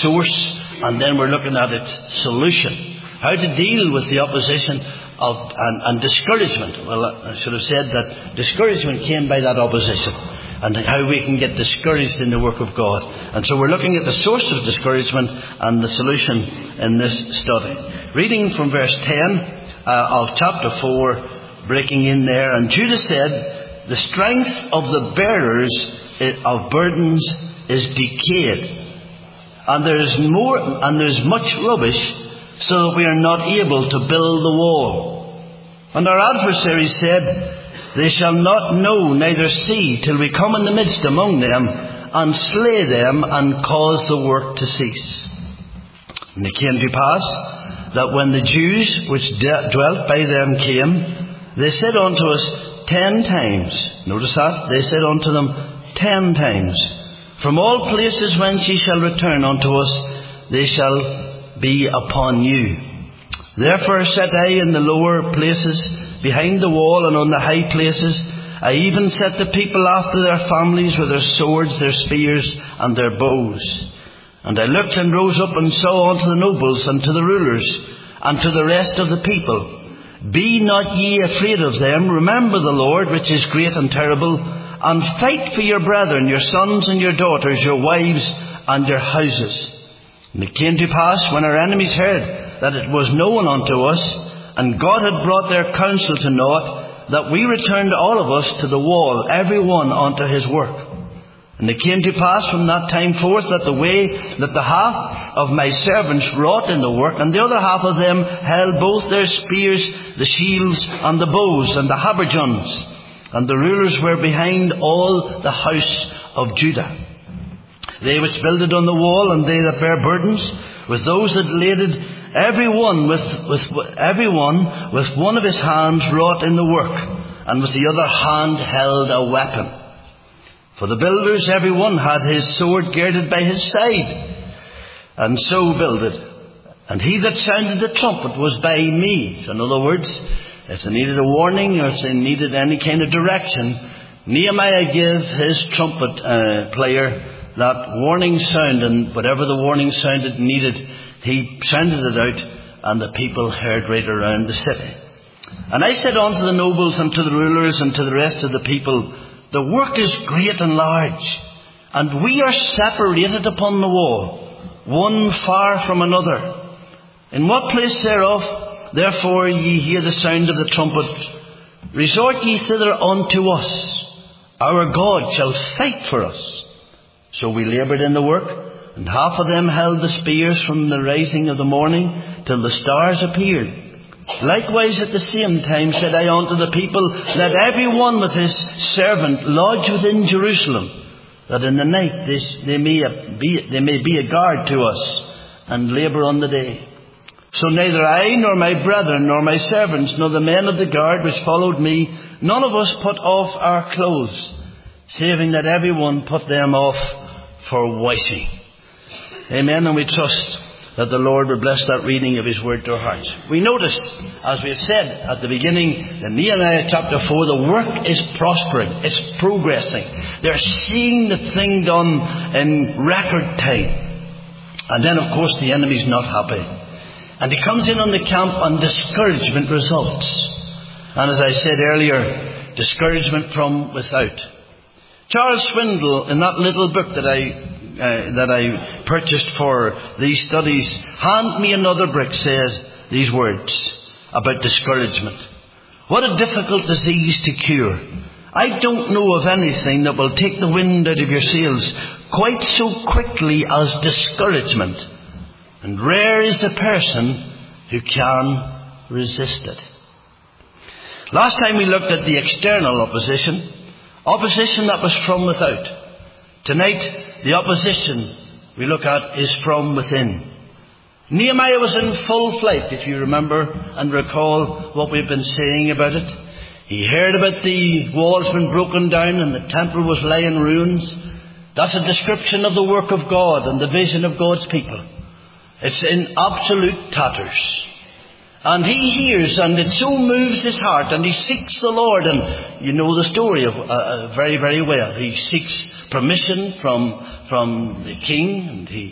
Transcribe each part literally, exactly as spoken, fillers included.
source, and then we're looking at its solution. How to deal with the opposition of and, and discouragement. Well, I should have said that discouragement came by that opposition, and how we can get discouraged in the work of God. And so we're looking at the source of discouragement and the solution in this study. Reading from verse ten uh, of chapter four, breaking in there. And Judah said, the strength of the bearers of burdens is decayed, and there is more, and there is much rubbish, so that we are not able to build the wall. And our adversaries said, they shall not know neither see till we come in the midst among them, and slay them, and cause the work to cease. And it came to pass that when the Jews which de- dwelt by them came, they said unto us ten times, notice that, they said unto them ten times, from all places whence ye shall return unto us, they shall be upon you. Therefore set I in the lower places behind the wall, and on the high places I even set the people after their families with their swords, their spears, and their bows. And I looked and rose up and saw unto the nobles and to the rulers and to the rest of the people, be not ye afraid of them, remember the Lord, which is great and terrible, and fight for your brethren, your sons and your daughters, your wives and your houses. And it came to pass, when our enemies heard that it was known unto us, and God had brought their counsel to naught, that we returned all of us to the wall, every one unto his work. And it came to pass from that time forth that the way that the half of my servants wrought in the work, and the other half of them held both their spears, the shields, and the bows, and the habergeons. And the rulers were behind all the house of Judah. They which builded on the wall, and they that bear burdens, with those that laded, every one with, with every one with one of his hands wrought in the work, and with the other hand held a weapon. For the builders, every one had his sword girded by his side, and so builded. And he that sounded the trumpet was by me. So in other words, if they needed a warning, or if they needed any kind of direction, Nehemiah gave his trumpet uh, player that warning sound, and whatever the warning sound it needed, he sounded it out, and the people heard right around the city. And I said unto the nobles and to the rulers and to the rest of the people, the work is great and large, and we are separated upon the wall, one far from another. In what place thereof, therefore, ye hear the sound of the trumpet, resort ye thither unto us. Our God shall fight for us. So we laboured in the work, and half of them held the spears from the rising of the morning till the stars appeared. Likewise at the same time said I unto the people, let every one with his servant lodge within Jerusalem, that in the night they, they, may be, they may be a guard to us, and labour on the day. So neither I, nor my brethren, nor my servants, nor the men of the guard which followed me, none of us put off our clothes, saving that every one put them off for washing. Amen. And we trust that the Lord will bless that reading of his word to our hearts. We notice, as we have said at the beginning, in Nehemiah chapter four, the work is prospering, it's progressing. They're seeing the thing done in record time. And then, of course, the enemy's not happy. And he comes in on the camp, and discouragement results. And as I said earlier, discouragement from without. Charles Swindoll, in that little book that I uh, that I purchased for these studies, Hand Me Another Brick, says these words about discouragement. What a difficult disease to cure. I don't know of anything that will take the wind out of your sails quite so quickly as discouragement. And rare is the person who can resist it. Last time we looked at the external opposition, opposition that was from without. Tonight, the opposition we look at is from within. Nehemiah was in full flight, if you remember and recall what we've been saying about it. He heard about the walls being broken down and the temple was lying in ruins. That's a description of the work of God and the vision of God's people. It's in absolute tatters. And he hears, and it so moves his heart, and he seeks the Lord. And you know the story of uh, very, very well. He seeks permission from from the king, and he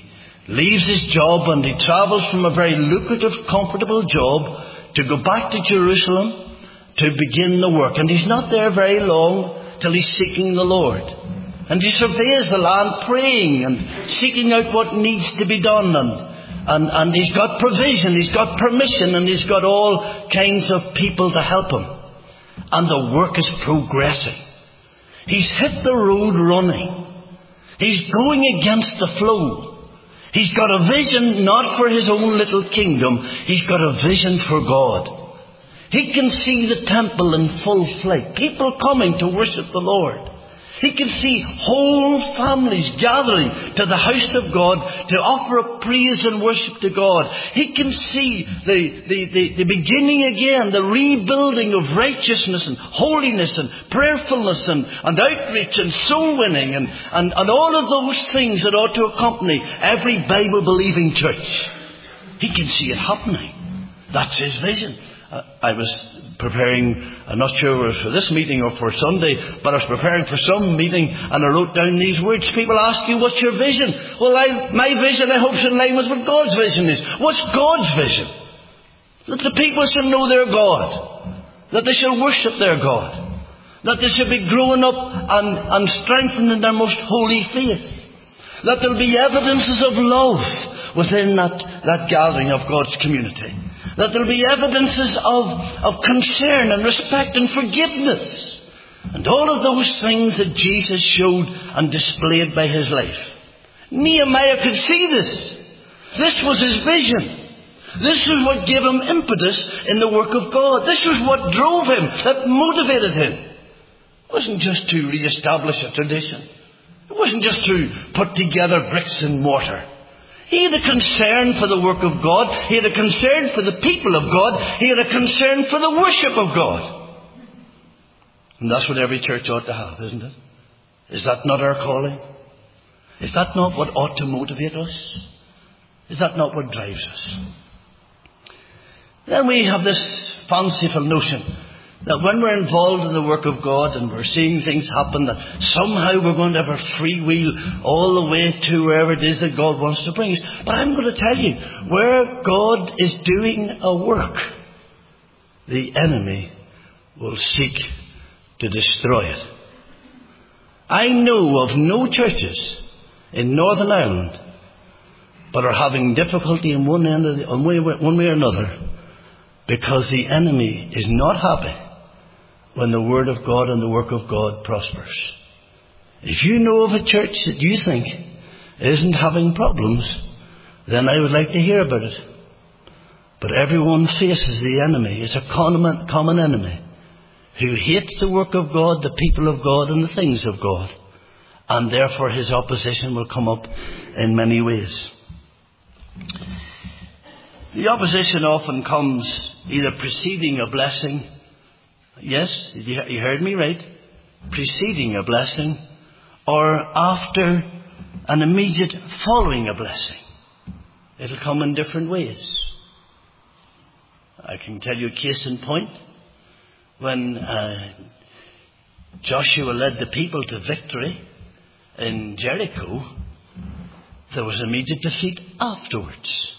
leaves his job and he travels from a very lucrative, comfortable job to go back to Jerusalem to begin the work. And he's not there very long till he's seeking the Lord. And he surveys the land praying and seeking out what needs to be done. And, and, and he's got provision, he's got permission, and he's got all kinds of people to help him. And the work is progressing. He's hit the road running. He's going against the flow. He's got a vision not for his own little kingdom. He's got a vision for God. He can see the temple in full flight. People coming to worship the Lord. He can see whole families gathering to the house of God to offer up praise and worship to God. He can see the, the, the, the beginning again, the rebuilding of righteousness and holiness and prayerfulness and, and outreach and soul winning and, and, and all of those things that ought to accompany every Bible-believing church. He can see it happening. That's his vision. Uh, I was preparing, I'm not sure it was for this meeting or for Sunday, but I was preparing for some meeting and I wrote down these words. People ask you, what's your vision? Well, I, my vision, I hope, is in line with what God's vision is. What's God's vision? That the people should know their God. That they should worship their God. That they should be growing up and, and strengthened in their most holy faith. That there will be evidences of love within that, that gathering of God's community. That there will be evidences of, of concern and respect and forgiveness. And all of those things that Jesus showed and displayed by his life. Nehemiah could see this. This was his vision. This was what gave him impetus in the work of God. This was what drove him, that motivated him. It wasn't just to re-establish a tradition. It wasn't just to put together bricks and mortar. He had a concern for the work of God. He had a concern for the people of God. He had a concern for the worship of God. And that's what every church ought to have, isn't it? Is that not our calling? Is that not what ought to motivate us? Is that not what drives us? Then we have this fanciful notion that when we're involved in the work of God and we're seeing things happen, that somehow we're going to have a free wheel all the way to wherever it is that God wants to bring us. But I'm going to tell you, where God is doing a work, the enemy will seek to destroy it. I know of no churches in Northern Ireland but are having difficulty in one end of the, one way, one way or another, because the enemy is not happy when the Word of God and the work of God prospers. If you know of a church that you think isn't having problems, then I would like to hear about it. But everyone faces the enemy. It's a common, common enemy who hates the work of God, the people of God, and the things of God. And therefore his opposition will come up in many ways. The opposition often comes either preceding a blessing. Yes, you heard me right. Preceding a blessing, or after an immediate following a blessing. It'll come in different ways. I can tell you a case in point. When uh, Joshua led the people to victory in Jericho, there was immediate defeat afterwards.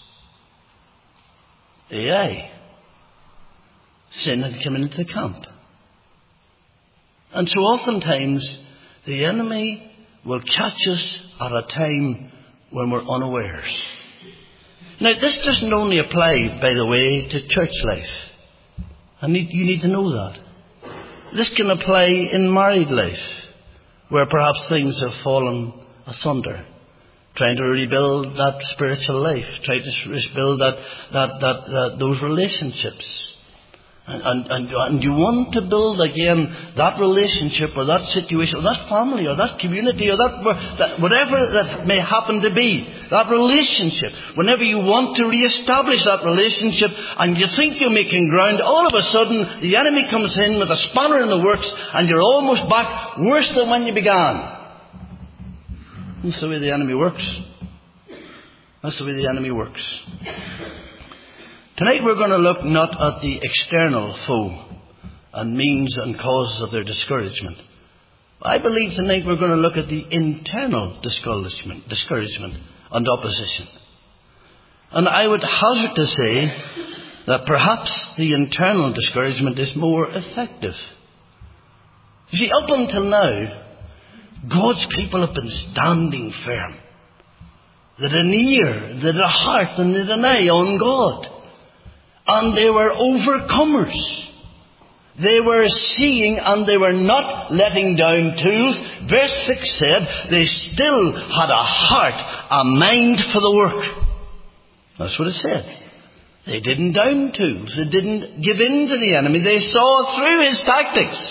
Aye. Sin had come into the camp. And so oftentimes the enemy will catch us at a time when we're unawares. Now this doesn't only apply, by the way, to church life. I need, you need to know that. This can apply in married life, where perhaps things have fallen asunder. Trying to rebuild that spiritual life, trying to rebuild that, that, that, that those relationships. And, and, and, and you want to build again that relationship or that situation or that family or that community or that, that whatever that may happen to be, that relationship. Whenever you want to re-establish that relationship and you think you're making ground, all of a sudden the enemy comes in with a spanner in the works and you're almost back worse than when you began. That's the way the enemy works. That's the way the enemy works. Tonight we're going to look not at the external foe and means and causes of their discouragement. I believe tonight we're going to look at the internal discouragement, discouragement and opposition. And I would hazard to say that perhaps the internal discouragement is more effective. You see, up until now, God's people have been standing firm. They had an ear, they had a heart, and they had an eye on God. And they were overcomers. They were seeing and they were not letting down tools. Verse six said they still had a heart, a mind for the work. That's what it said. They didn't down tools. They didn't give in to the enemy. They saw through his tactics.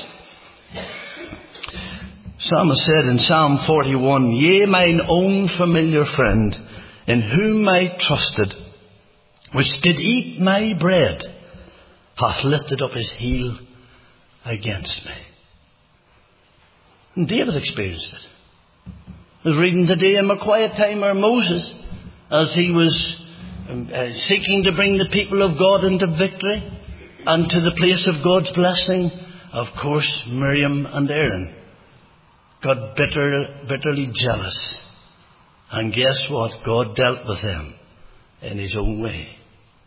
Psalmist said in Psalm forty-one, "Yea, mine own familiar friend, in whom I trusted, which did eat my bread, hath lifted up his heel against me." And David experienced it. I was reading today in my quiet time where Moses, as he was um, uh, seeking to bring the people of God into victory and to the place of God's blessing, of course, Miriam and Aaron got bitter, bitterly jealous. And guess what? God dealt with them in his own way.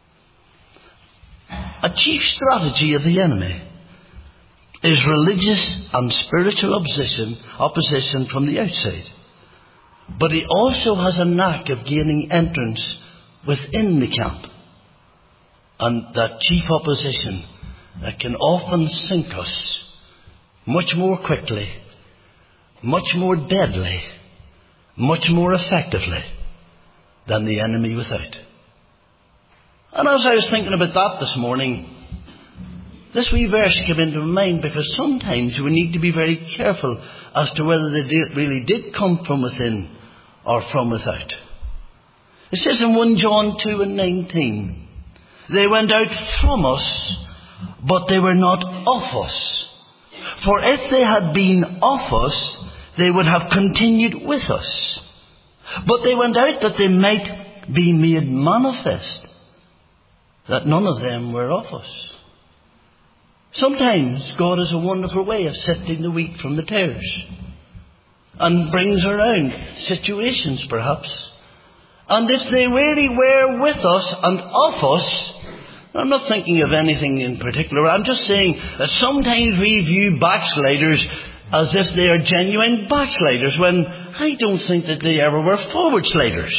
A chief strategy of the enemy is religious and spiritual opposition, opposition from the outside. But he also has a knack of gaining entrance within the camp. And that chief opposition that can often sink us much more quickly, much more deadly, much more effectively than the enemy without. And as I was thinking about that this morning, this wee verse came into my mind, because sometimes we need to be very careful as to whether they did, really did come from within or from without. It says in First John two and nineteen, "They went out from us, but they were not of us. For if they had been of us, they would have continued with us. But they went out that they might be made manifest, that none of them were of us." Sometimes God has a wonderful way of sifting the wheat from the tares, and brings around situations perhaps. And if they really were with us and of us, I'm not thinking of anything in particular. I'm just saying that sometimes we view backsliders as if they are genuine backsliders, when I don't think that they ever were forward sliders.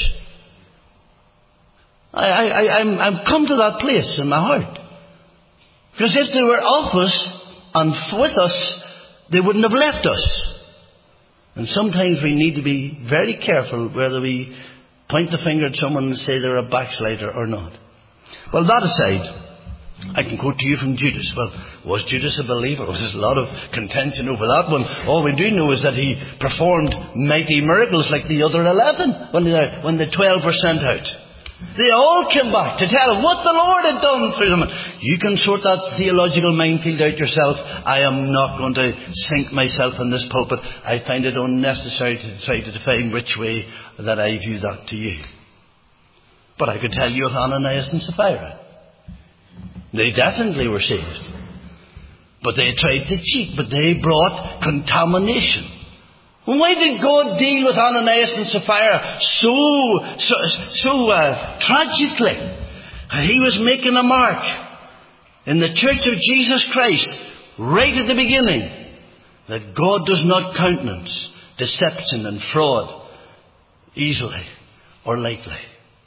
I, I, I, I'm, I've come to that place in my heart. Because if they were of us and with us, they wouldn't have left us. And sometimes we need to be very careful whether we point the finger at someone and say they're a backslider or not. Well, that aside, I can quote to you from Judas. Well, was Judas a believer? Well, there's a lot of contention over that one. All we do know is that he performed mighty miracles like the other eleven when the, when the twelve were sent out. They all came back to tell what the Lord had done through them. You can sort that theological minefield out yourself. I am not going to sink myself in this pulpit. I find it unnecessary to try to define which way that I view that to you. But I could tell you of Ananias and Sapphira. They definitely were saved. But they tried to cheat, but they brought contamination. Why did God deal with Ananias and Sapphira so, so, so uh, tragically? He was making a mark in the Church of Jesus Christ right at the beginning that God does not countenance deception and fraud easily or lightly.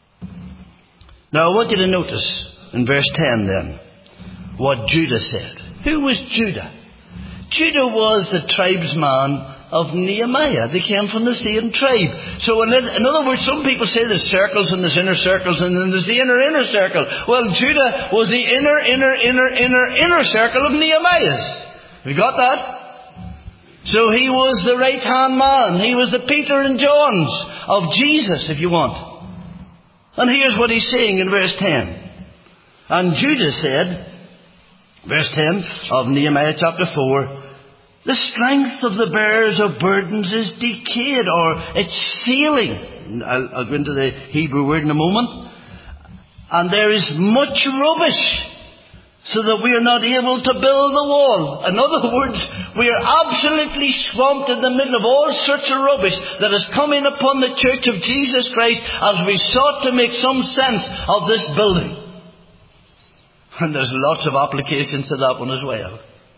Now I want you to notice in verse ten then what Judah said. Who was Judah? Judah was the tribesman of Nehemiah. They came from the same tribe. So in, in other words, some people say there's circles and there's inner circles and then there's the inner inner circle. Well, Judah was the inner inner inner inner inner circle of Nehemiah's. We got that? So he was the right hand man. He was the Peter and John's of Jesus, if you want. And here's what he's saying in verse ten. And Judah said, verse ten of Nehemiah chapter four, "The strength of the bearers of burdens is decayed," or it's failing. I'll, I'll go into the Hebrew word in a moment. "And there is much rubbish." so that we are not able to build the wall. In other words, we are absolutely swamped in the middle of all sorts of rubbish that is coming upon the Church of Jesus Christ as we sought to make some sense of this building. And there's lots of applications to that one as well.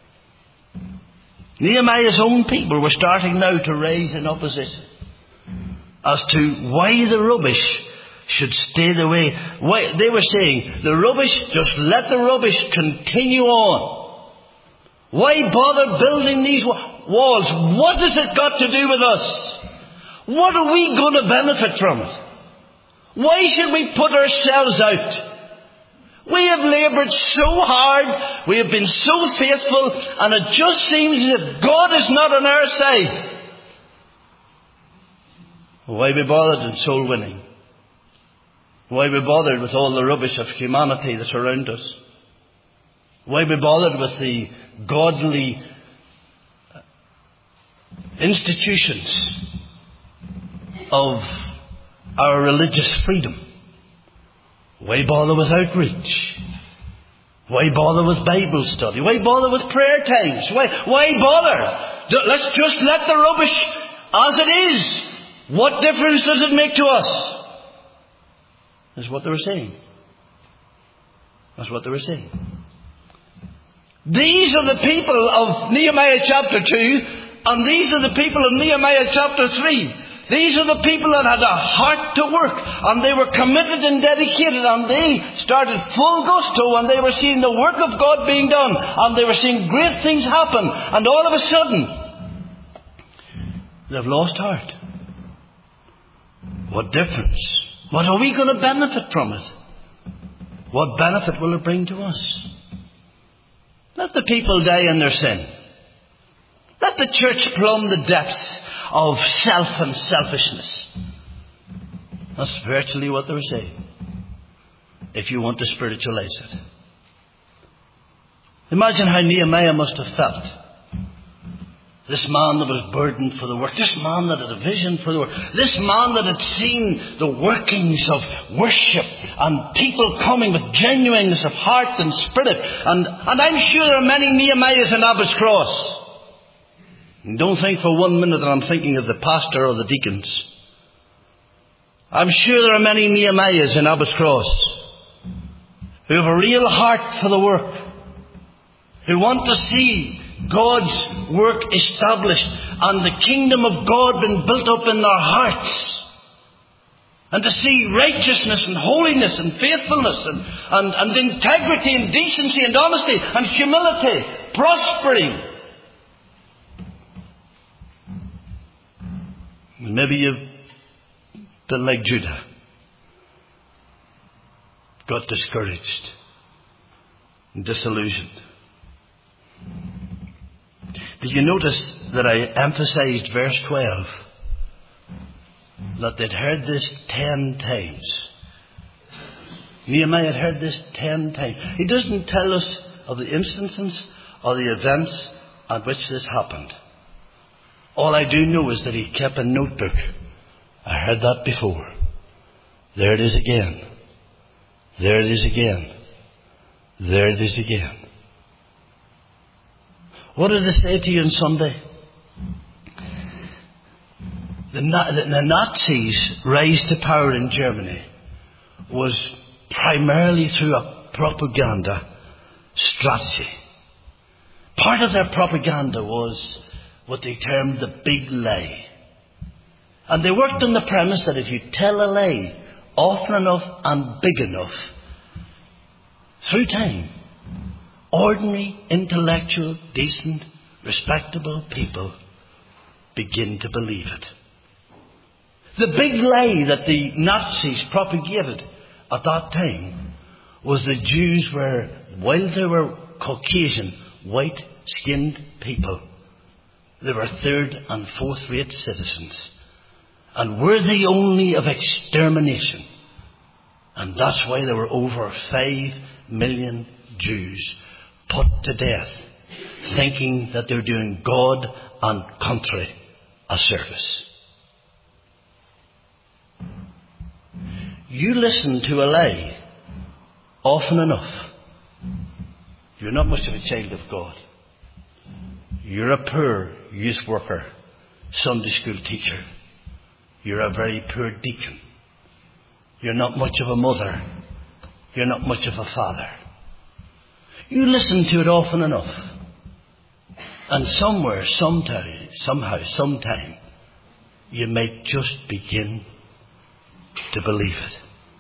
Nehemiah's own people were starting now to raise an opposition as to why the rubbish should stay the way. Why, they were saying, the rubbish, just let the rubbish continue on. Why bother building these walls? What has it got to do with us? What are we going to benefit from it? Why should we put ourselves out? We have laboured so hard, we have been so faithful, and it just seems as if God is not on our side. Why be bothered in soul winning? Why be bothered with all the rubbish of humanity that's around us? Why be bothered with the godly institutions of our religious freedom? Why bother with outreach? Why bother with Bible study? Why bother with prayer times? Why, why bother? Let's just let the rubbish as it is. What difference does it make to us? That's what they were saying. That's what they were saying. These are the people of Nehemiah chapter two, and these are the people of Nehemiah chapter three. These are the people that had a heart to work, and they were committed and dedicated, and they started full gusto, and they were seeing the work of God being done, and they were seeing great things happen, and all of a sudden, they've lost heart. What difference? What are we going to benefit from it? What benefit will it bring to us? Let the people die in their sin. Let the church plumb the depths of self and selfishness. That's virtually what they were saying, if you want to spiritualize it. Imagine how Nehemiah must have felt. This man that was burdened for the work. This man that had a vision for the work. This man that had seen the workings of worship and people coming with genuineness of heart and spirit. And, and I'm sure there are many Nehemiahs in Abbott's Cross. And don't think for one minute that I'm thinking of the pastor or the deacons. I'm sure there are many Nehemiahs in Abbott's Cross who have a real heart for the work, who want to see God's work established and the kingdom of God being built up in their hearts, and to see righteousness and holiness and faithfulness and, and, and integrity and decency and honesty and humility prospering. Maybe you've been like Judah, got discouraged and disillusioned. Did you notice that I emphasized verse twelve? That they'd heard this ten times. Nehemiah had heard this ten times. He doesn't tell us of the instances or the events at which this happened. All I do know is that he kept a notebook. I heard that before. There it is again. There it is again. There it is again. What did they say to you on Sunday? The, the Nazis' rise to power in Germany was primarily through a propaganda strategy. Part of their propaganda was what they termed the big lie. And they worked on the premise that if you tell a lie often enough and big enough, through time, ordinary, intellectual, decent, respectable people begin to believe it. The big lie that the Nazis propagated at that time was that Jews were, while they were Caucasian, white-skinned people, they were third and fourth-rate citizens and worthy only of extermination. And that's why there were over five million Jews put to death, thinking that they're doing God and country a service. You listen to a lie often enough, You're not much of a child of God. You're a poor youth worker, Sunday school teacher. You're a very poor deacon. You're not much of a mother. You're not much of a father. You listen to it often enough. And somewhere, sometime, somehow, sometime, you might just begin to believe it.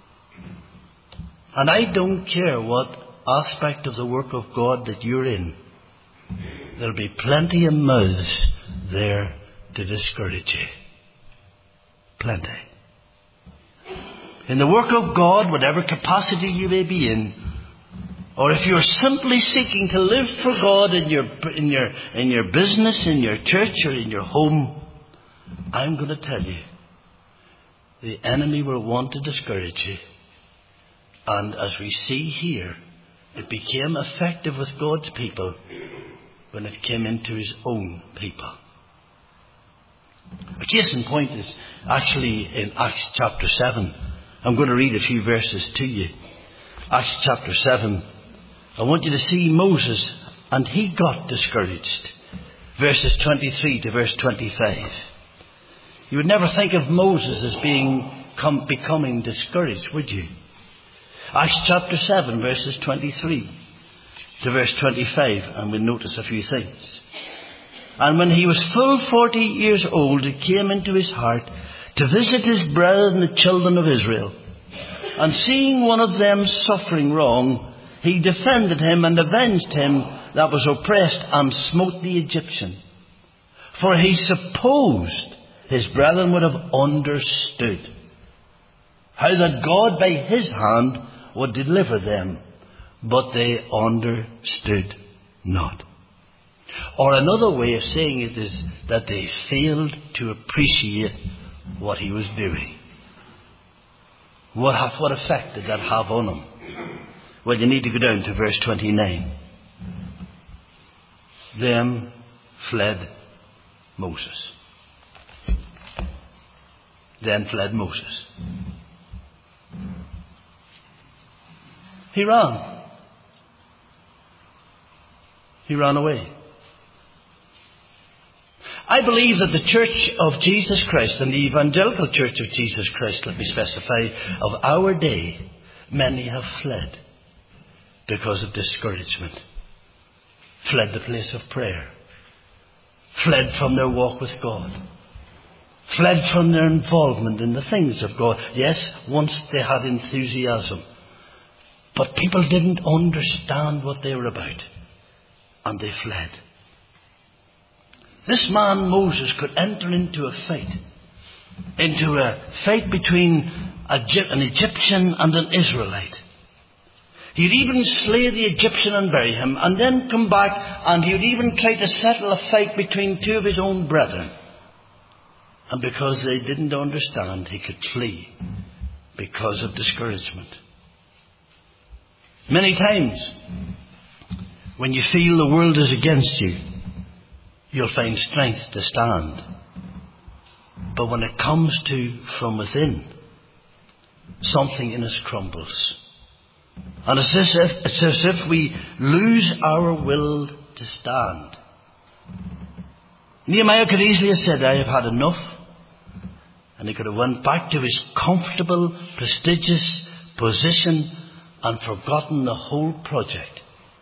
And I don't care what aspect of the work of God that you're in. There'll be plenty of mouths there to discourage you. Plenty. In the work of God, whatever capacity you may be in, or if you're simply seeking to live for God in your in your in your business, in your church, or in your home, I'm going to tell you, the enemy will want to discourage you. And as we see here, it became effective with God's people when it came into his own people. A case in point is actually in Acts chapter seven. I'm going to read a few verses to you. Acts chapter seven. I want you to see Moses, and he got discouraged. Verses twenty-three to verse twenty-five. You would never think of Moses as being come, becoming discouraged, would you? Acts chapter seven, verses twenty-three to verse twenty-five, and we'll notice a few things. And when he was full forty years old, it came into his heart to visit his brethren, the children of Israel. And seeing one of them suffering wrong, he defended him and avenged him that was oppressed, and smote the Egyptian. For he supposed his brethren would have understood how that God by his hand would deliver them, but they understood not. Or another way of saying it is that they failed to appreciate what he was doing. What, have, what effect did that have on him? Well, you need to go down to verse twenty-nine. Then fled Moses. Then fled Moses. He ran. He ran away. I believe that the Church of Jesus Christ and the Evangelical Church of Jesus Christ, let me specify, of our day, many have fled because of discouragement. Fled the place of prayer. Fled from their walk with God. Fled from their involvement in the things of God. Yes, once they had enthusiasm. But people didn't understand what they were about. And they fled. This man, Moses, could enter into a fight. Into a fight between an Egyptian and an Israelite. He'd even slay the Egyptian and bury him, and then come back, and he would even try to settle a fight between two of his own brethren. And because they didn't understand, he could flee because of discouragement. Many times, when you feel the world is against you, you'll find strength to stand. But when it comes to from within, something in us crumbles. And it's as if, it's as if we lose our will to stand. Nehemiah could easily have said, I have had enough. And he could have went back to his comfortable, prestigious position and forgotten the whole project.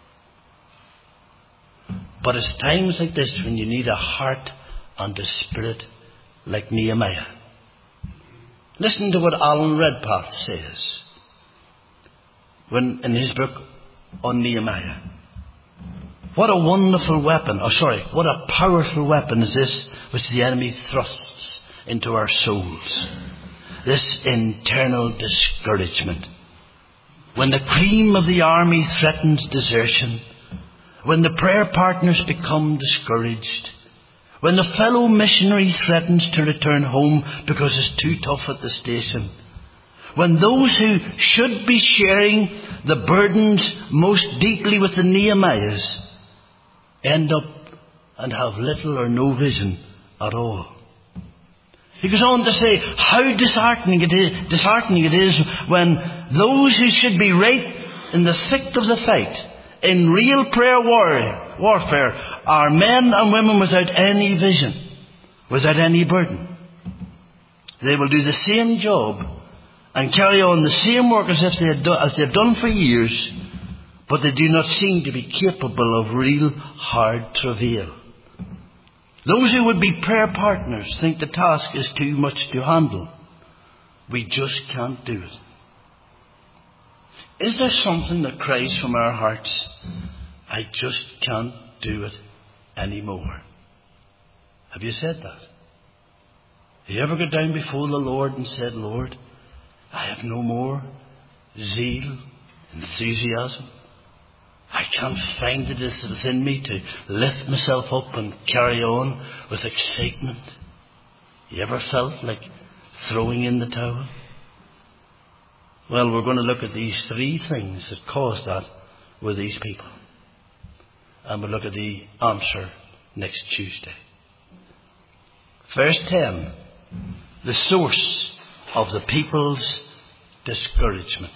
But it's times like this when you need a heart and a spirit like Nehemiah. Listen to what Alan Redpath says when in his book on Nehemiah. What a wonderful weapon, oh sorry, what a powerful weapon is this which the enemy thrusts into our souls. This internal discouragement. When the cream of the army threatens desertion, when the prayer partners become discouraged, when the fellow missionary threatens to return home because it's too tough at the station, when those who should be sharing the burdens most deeply with the Nehemiahs end up and have little or no vision at all. He goes on to say how disheartening it is, disheartening it is when those who should be right in the thick of the fight in real prayer war, warfare are men and women without any vision, without any burden. They will do the same job and carry on the same work as if they had done, as they've done for years, but they do not seem to be capable of real hard travail. Those who would be prayer partners think the task is too much to handle. We just can't do it. Is there something that cries from our hearts, I just can't do it anymore? Have you said that? Have you ever got down before the Lord and said, Lord, I have no more zeal, enthusiasm. I can't find it within me to lift myself up and carry on with excitement. You ever felt like throwing in the towel? Well, we're going to look at these three things that caused that with these people. And we'll look at the answer next Tuesday. Verse ten. The source of the people's discouragement.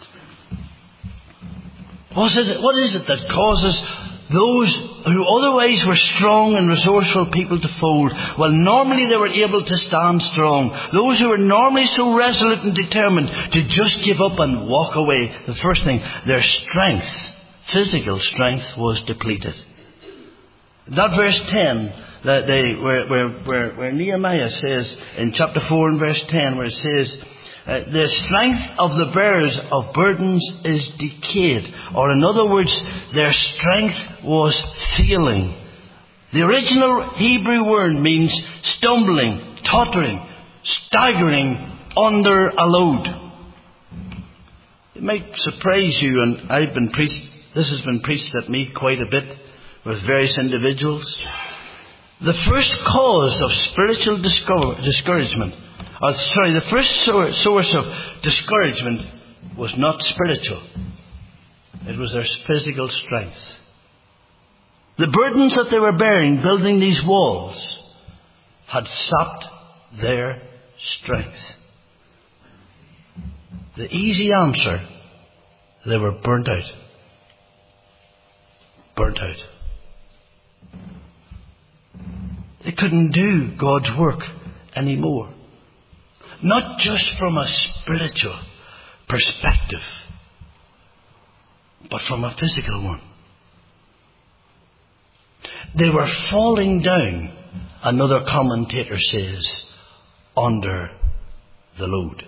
What is it, what is it that causes those who otherwise were strong and resourceful people to fold? Well, normally they were able to stand strong. Those who were normally so resolute and determined to just give up and walk away. The first thing, their strength, physical strength, was depleted. That verse ten, that they, where, where, where, where Nehemiah says in chapter four and verse ten, where it says, Uh, the strength of the bearers of burdens is decayed. Or in other words, their strength was failing. The original Hebrew word means stumbling, tottering, staggering under a load. It might surprise you, and I've been preached, this has been preached at me quite a bit with various individuals. The first cause of spiritual discover, discouragement Oh, sorry, the first source of discouragement was not spiritual. It was their physical strength. The burdens that they were bearing, building these walls, had sapped their strength. The easy answer, they were burnt out. Burnt out. They couldn't do God's work anymore. Not just from a spiritual perspective, but from a physical one. They were falling down, another commentator says, under the load.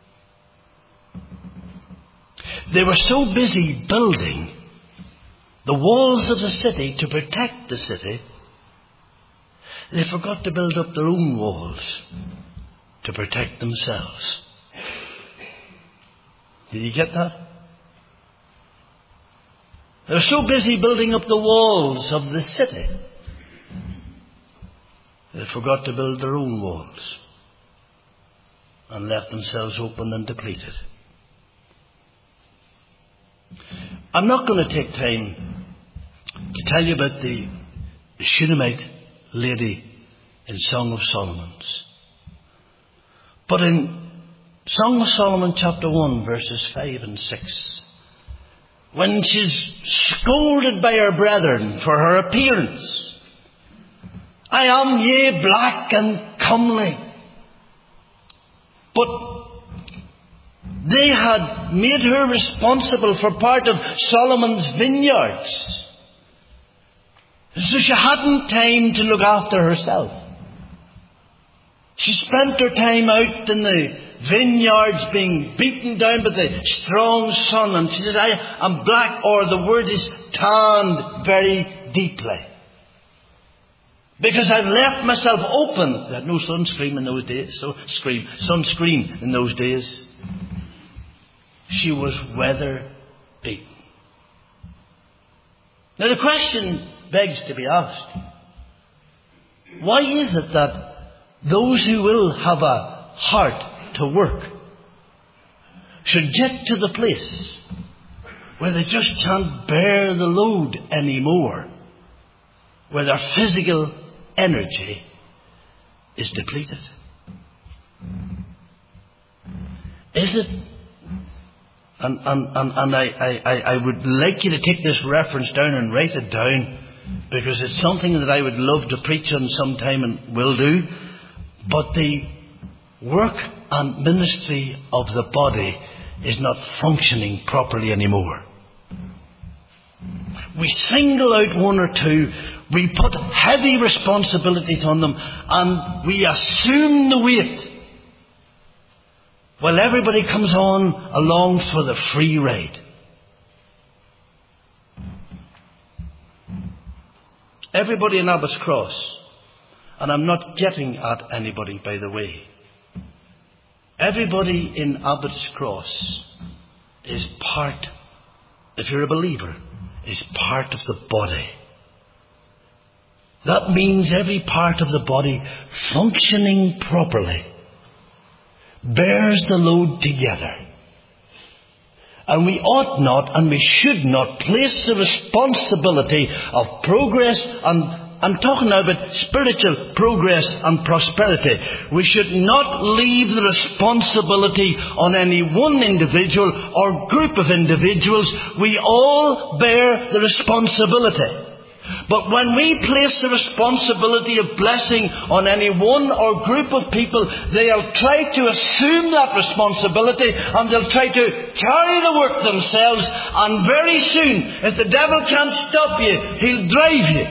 They were so busy building the walls of the city to protect the city, they forgot to build up their own walls to protect themselves. Did you get that? They're so busy building up the walls of the city, they forgot to build their own walls and left themselves open and depleted. I'm not going to take time to tell you about the Shunammite lady in Song of Solomon's. But in Song of Solomon chapter one verses five and six, when she's scolded by her brethren for her appearance, I am yea black and comely. But they had made her responsible for part of Solomon's vineyards. So she hadn't time to look after herself. She spent her time out in the vineyards being beaten down by the strong sun. And she says, I am black, or the word is tanned very deeply. Because I've left myself open. They had no sunscreen in those days. So screen, sunscreen in those days. She was weather beaten. Now the question begs to be asked. Why is it that those who will have a heart to work should get to the place where they just can't bear the load anymore, where their physical energy is depleted? Is it, And, and, and, and I, I, I would like you to take this reference down and write it down, because it's something that I would love to preach on sometime and will do. But the work and ministry of the body is not functioning properly anymore. We single out one or two, we put heavy responsibilities on them, and we assume the weight, while everybody comes on along for the free ride. Everybody in Abbott's Cross, and I'm not getting at anybody, by the way, everybody in Abbott's Cross is part, if you're a believer, is part of the body. That means every part of the body functioning properly bears the load together. And we ought not and we should not place the responsibility of progress, and I'm talking now about spiritual progress and prosperity. We should not leave the responsibility on any one individual or group of individuals. We all bear the responsibility. But when we place the responsibility of blessing on any one or group of people, they'll try to assume that responsibility, and they'll try to carry the work themselves, and very soon, if the devil can't stop you, he'll drive you.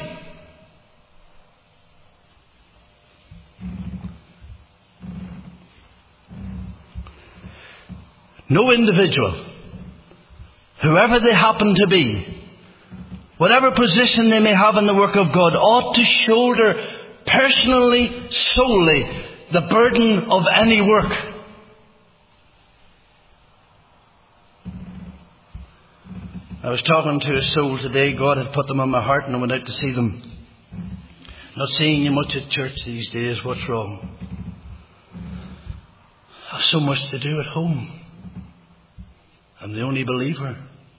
No individual, whoever they happen to be, whatever position they may have in the work of God, ought to shoulder personally, solely, the burden of any work. I was talking to a soul today. God had put them on my heart, and I went out to see them. Not seeing you much at church these days. What's wrong? I have so much to do at home. I'm the only believer.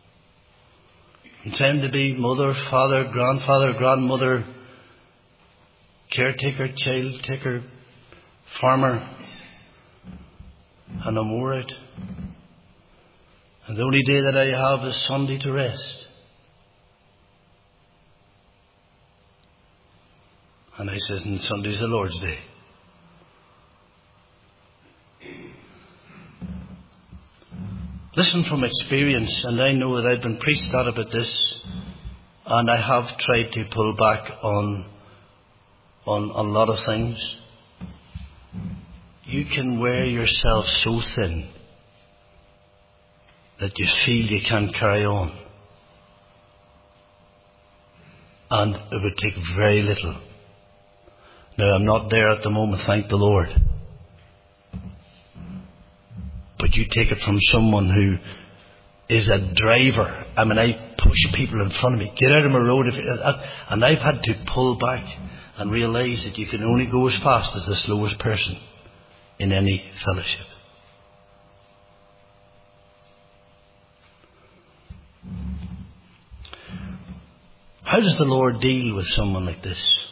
I tend to be mother, father, grandfather, grandmother, caretaker, child taker, farmer, and I'm worried. And the only day that I have is Sunday to rest. And I says, and Sunday's the Lord's Day. Listen from experience, and I know that I've been preached at about this, and I have tried to pull back on on a lot of things. You can wear yourself so thin that you feel you can't carry on. And it would take very little. Now, I'm not there at the moment, thank the Lord. But you take it from someone who is a driver. I mean, I push people in front of me. Get out of my road. If, and I've had to pull back and realise that you can only go as fast as the slowest person in any fellowship. How does the Lord deal with someone like this?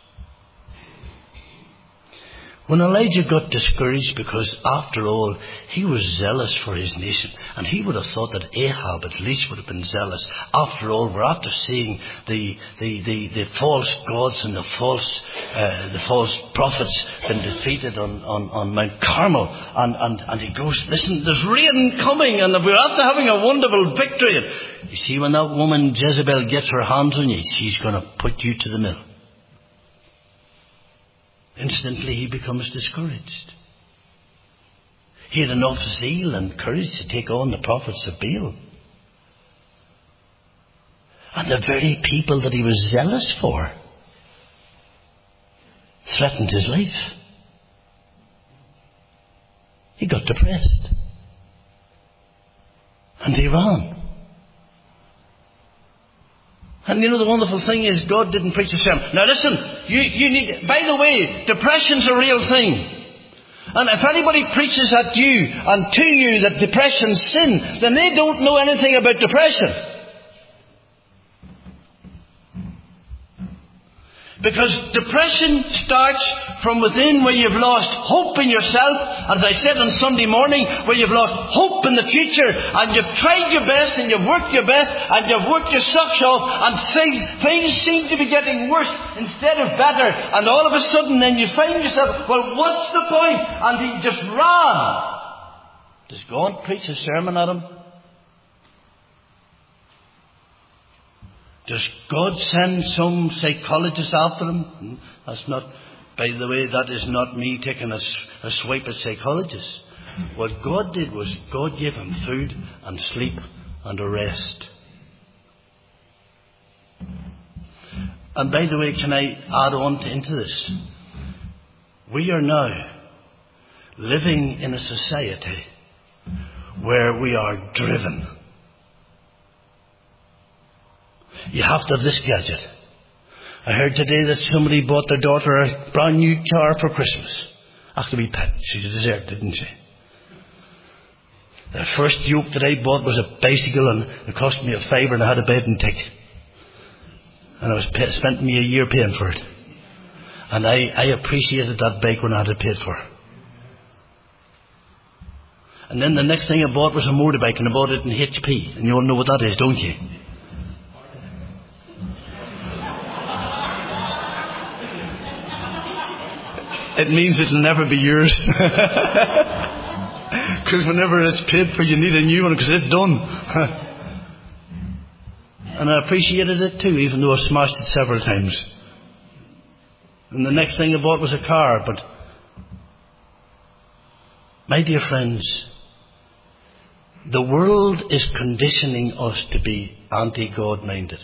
When Elijah got discouraged, because after all, he was zealous for his nation, and he would have thought that Ahab at least would have been zealous. After all, we're after seeing the the, the, the false gods and the false uh, the false prophets been defeated on, on, on Mount Carmel, and, and, and he goes, listen, there's rain coming, and we're after having a wonderful victory. And you see, when that woman Jezebel gets her hands on you, she's going to put you to the mill. Instantly he becomes discouraged. He had enough zeal and courage to take on the prophets of Baal. And the very people that he was zealous for threatened his life. He got depressed. And he ran. And you know, the wonderful thing is, God didn't preach a sermon. Now listen, you, you need, by the way, depression's a real thing. And if anybody preaches at you and to you that depression's sin, then they don't know anything about depression. Because depression starts from within, where you've lost hope in yourself. As I said on Sunday morning, where you've lost hope in the future. And you've tried your best and you've worked your best and you've worked your socks off. And things, things seem to be getting worse instead of better. And all of a sudden then you find yourself, well, what's the point? And he just ran. Does God preach a sermon at him? Does God send some psychologist after him? That's not, by the way, that is not me taking a, a swipe at psychologists. What God did was God gave him food and sleep and a rest. And by the way, can I add on to, into this? We are now living in a society where we are driven. You have to have this gadget. I heard today that somebody bought their daughter a brand new car for Christmas. After we pet, she deserved it, didn't she? The first yoke that I bought was a bicycle, and it cost me a fiver, and I had a bed and tick. And I was pay, spent me a year paying for it. And I, I appreciated that bike when I had it paid for. And then the next thing I bought was a motorbike, and I bought it in H P. And you all know what that is, don't you? It means it'll never be yours. Because whenever it's paid for, you need a new one because it's done. And I appreciated it too, even though I smashed it several times. And the next thing I bought was a car. But, my dear friends, the world is conditioning us to be anti-God minded.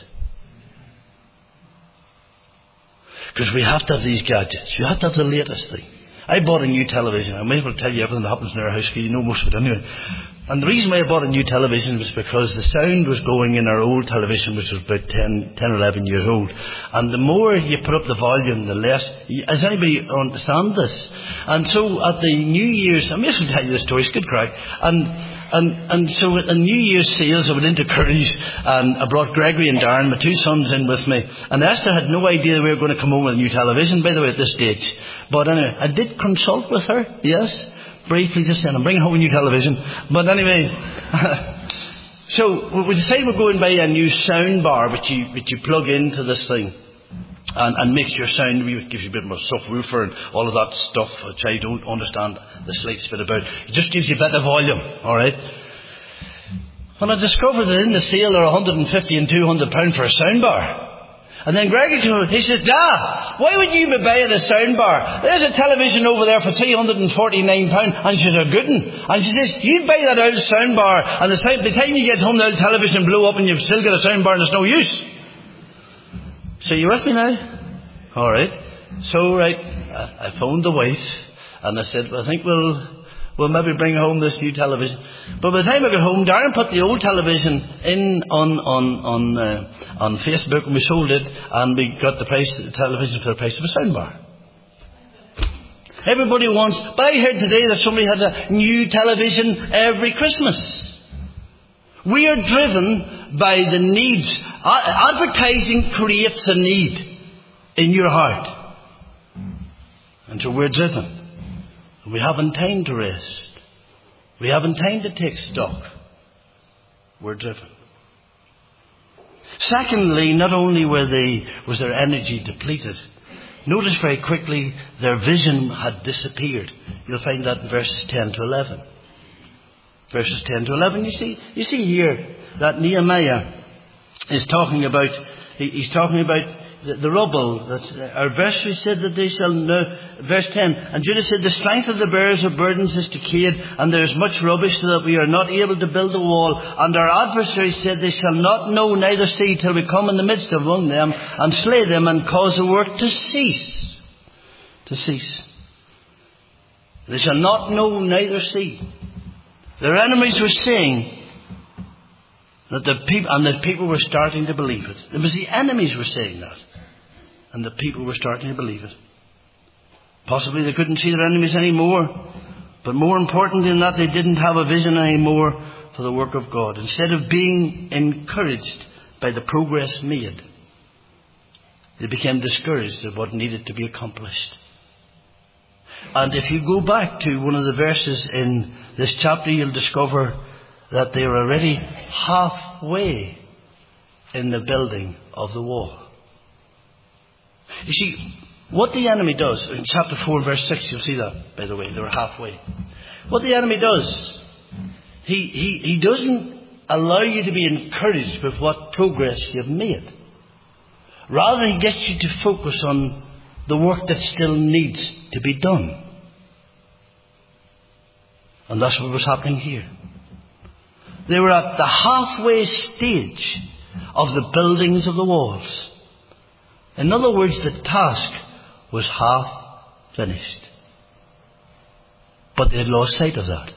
Because we have to have these gadgets. You have to have the latest thing. I bought a new television. I may as well tell you everything that happens in our house, because you know most of it anyway. And the reason why I bought a new television was because the sound was going in our old television, which was about ten, ten, eleven years old. And the more you put up the volume, the less... Does anybody understand this? And so at the New Year's... I may as well tell you the story. It's good crack. And... And and so at New Year's sales, I went into Curry's and I brought Gregory and Darren, my two sons, in with me. And Esther had no idea we were going to come home with a new television, by the way, at this stage. But anyway, I did consult with her, yes, briefly, just saying, I'm bringing home a new television. But anyway, so we decided we're going to buy a new sound bar, which you, which you plug into this thing. And, and makes your sound, it gives you a bit more subwoofer and all of that stuff, which I don't understand the slightest bit about. It just gives you better volume, alright? When I discovered that in the sale they're one hundred fifty and two hundred pounds for a soundbar. And then Gregory came over, he says, Dad, why would you be buying a soundbar? There's a television over there for three hundred forty-nine pounds, and she's a good one. And she says, you buy that old soundbar, and the time, the time you get home, the old television blew up and you've still got a soundbar and it's no use. So you with me now? All right. So, right, I phoned the wife and I said, well, I think we'll we'll maybe bring home this new television. But by the time I got home, Darren put the old television in on on on uh, on Facebook, and we sold it, and we got the price of the television for the price of a soundbar. Everybody wants... But I heard today that somebody has a new television every Christmas. We are driven by the needs. Advertising creates a need in your heart. And so we're driven. We haven't time to rest. We haven't time to take stock. We're driven. Secondly, not only were they, was their energy depleted, notice very quickly their vision had disappeared. You'll find that in verses ten to eleven. Verses ten to eleven, you see, you see here that Nehemiah is talking about, he's talking about the, the rubble. That our verse said that they shall know, verse ten, and Judah said, the strength of the bearers of burdens is decayed, and there is much rubbish, so that we are not able to build a wall. And our adversaries said, they shall not know neither see till we come in the midst of among them, and slay them, and cause the work to cease. To cease. They shall not know neither see. Their enemies were saying that the people, and the people were starting to believe it. It was the enemies were saying that, and the people were starting to believe it. Possibly they couldn't see their enemies anymore, but more important than that, they didn't have a vision anymore for the work of God. Instead of being encouraged by the progress made, They became discouraged at what needed to be accomplished. And if you go back to one of the verses in this chapter, you'll discover that they are already halfway in the building of the wall. You see, what the enemy does, in chapter four, verse six, you'll see that, by the way, they were halfway. What the enemy does, he, he, he doesn't allow you to be encouraged with what progress you've made. Rather, he gets you to focus on the work that still needs to be done. And that's what was happening here. They were at the halfway stage of the buildings of the walls. In other words, the task was half finished. But they had lost sight of that.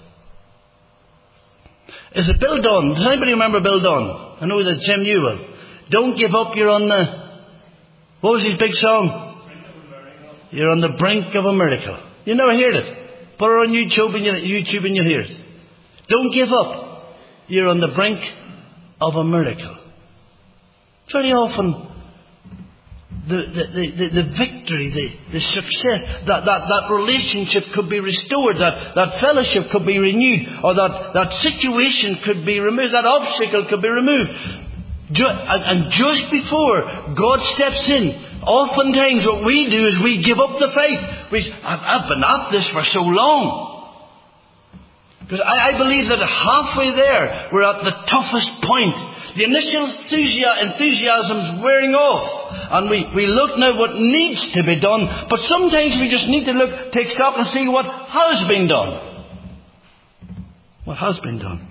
Is it Bill Dunn? Does anybody remember Bill Dunn? I know that Jim you will. Don't give up, you're on the... What was his big song? You're on the brink of a miracle. You never heard it. Put it on YouTube and, you, YouTube and you'll hear it. Don't give up. You're on the brink of a miracle. Very often, the, the, the, the victory, the, the success, that, that, that relationship could be restored, that, that fellowship could be renewed, or that, that situation could be removed, that obstacle could be removed. And just before God steps in, oftentimes what we do is we give up the faith. We, I've been at this for so long. Because I, I believe that halfway there, we're at the toughest point. The initial enthusiasm is wearing off. And we, we look now what needs to be done. But sometimes we just need to look, take stock and see what has been done. What has been done.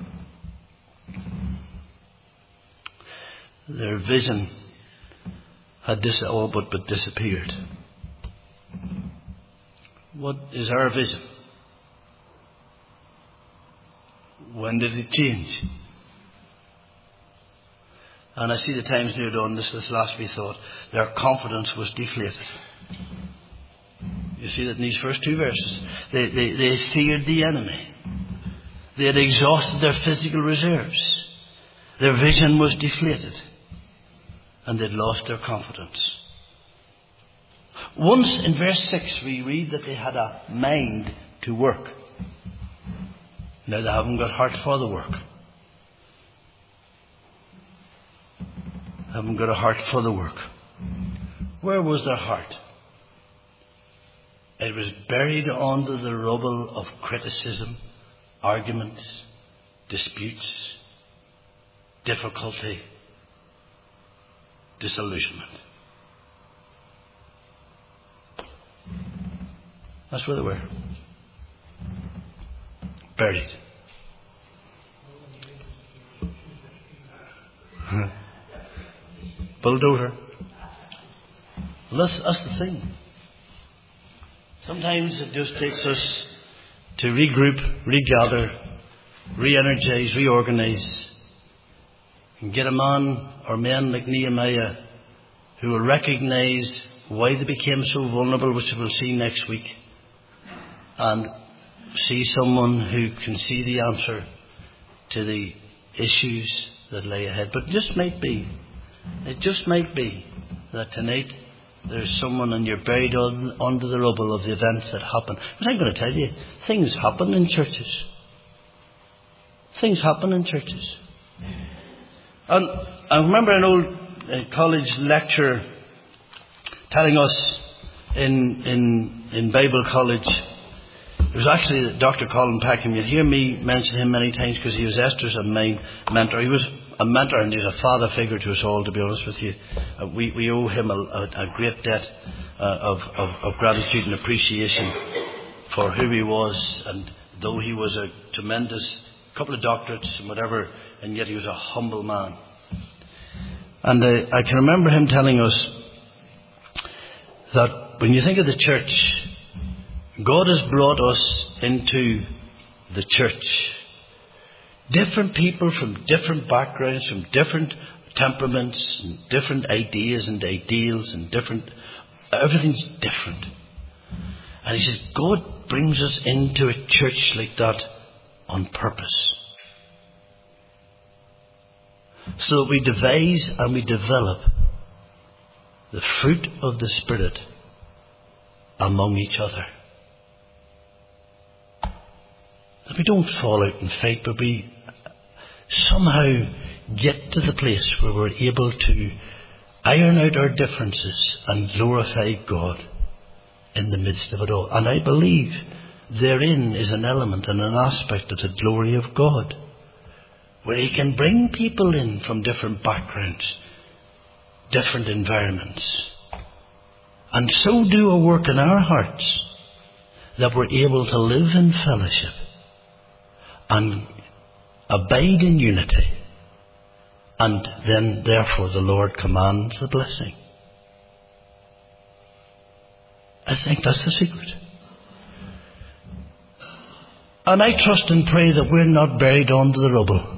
Their vision had dis- all but, but disappeared. What is our vision? When did it change? And I see the Times New Dawn, this was last we thought, their confidence was deflated. You see that in these first two verses. They, they, they feared the enemy. They had exhausted their physical reserves. Their vision was deflated. And they'd lost their confidence. Once in verse six we read that they had a mind to work. Now they haven't got heart for the work. Haven't got a heart for the work. Where was their heart? It was buried under the rubble of criticism, arguments, disputes, difficulty, disillusionment. That's where they were. Buried. Bulldozer. Well, that's, that's the thing. Sometimes it just takes us to regroup, regather, re-energize, reorganize, and get a man or men like Nehemiah who will recognize why they became so vulnerable, which we'll see next week, and see someone who can see the answer to the issues that lay ahead. But it just might be, it just might be that tonight there's someone and you're buried on, under the rubble of the events that happen. But I'm going to tell you, things happen in churches. Things happen in churches. And I remember an old uh, college lecturer telling us in in in Bible college. It was actually Doctor Colin Peckham. You'll hear me mention him many times because he was Esther's and my mentor. He was a mentor and he's a father figure to us all, to be honest with you. Uh, we, we owe him a, a, a great debt uh, of, of, of gratitude and appreciation for who he was. And though he was a tremendous couple of doctorates and whatever, and yet he was a humble man. And uh, I can remember him telling us that when you think of the church, God has brought us into the church. Different people from different backgrounds, from different temperaments, and different ideas and ideals, and different, everything's different. And he says, God brings us into a church like that on purpose. So that we devise and we develop the fruit of the Spirit among each other. That we don't fall out and fight, but we somehow get to the place where we're able to iron out our differences and glorify God in the midst of it all. And I believe therein is an element and an aspect of the glory of God, where He can bring people in from different backgrounds, different environments, and so do a work in our hearts that we're able to live in fellowship and abide in unity. And then, therefore, the Lord commands the blessing. I think that's the secret. And I trust and pray that we're not buried under the rubble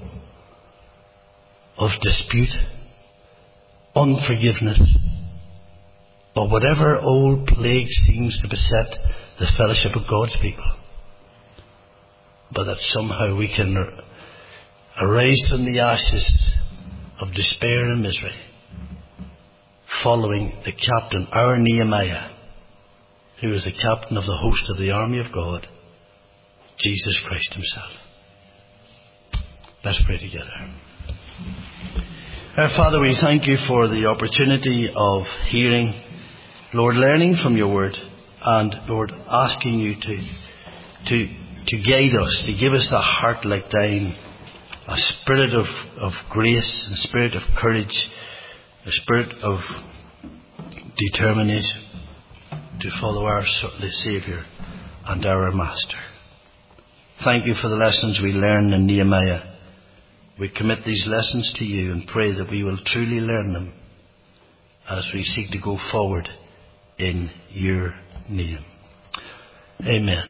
of dispute, unforgiveness, or whatever old plague seems to beset the fellowship of God's people. But that somehow we can arise from the ashes of despair and misery, following the captain, our Nehemiah, who was the captain of the host of the army of God, Jesus Christ Himself. Let's pray together. Our Father, we thank You for the opportunity of hearing, Lord, learning from Your word, and Lord, asking You to to to guide us, to give us a heart like Thine, a spirit of, of grace, a spirit of courage, a spirit of determination to follow our the Saviour and our Master. Thank You for the lessons we learn in Nehemiah. We commit these lessons to You and pray that we will truly learn them as we seek to go forward in Your name. Amen.